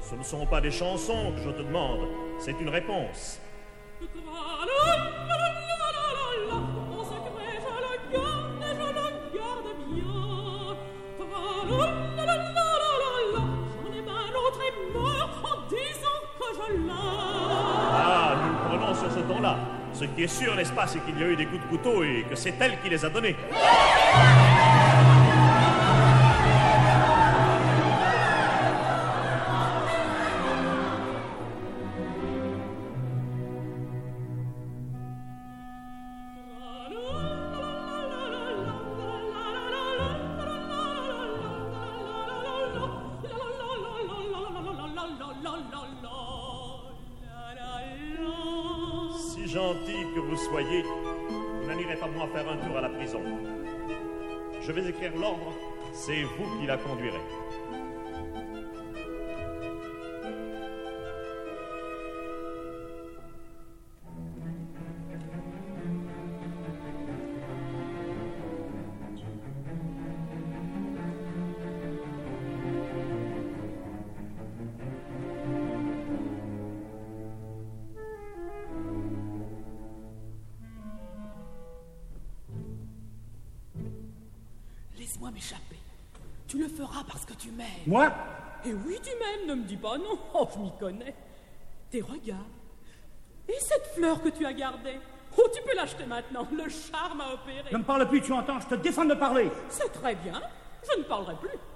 Ce ne sont pas des chansons que je te demande, c'est une réponse. Mon secret, je le garde et je le garde bien. J'en ai un autre est mort en disant que je l'aime. Ah, nous le prenons sur ce ton-là. Ce qui est sûr, n'est-ce pas, c'est qu'il y a eu des coups de couteau et que c'est elle qui les a donnés. Si gentil que vous soyez, vous n'allez pas moi faire un tour à la prison. Je vais écrire l'ordre, c'est vous qui la conduirez. Laisse-moi m'échapper. Tu le feras parce que tu m'aimes. Moi? Et oui, tu m'aimes, ne me dis pas non. Oh, je m'y connais. Tes regards. Et cette fleur que tu as gardée. Oh, tu peux l'acheter maintenant. Le charme a opéré. Ne me parle plus, tu entends? Je te défends de parler. C'est très bien. Je ne parlerai plus.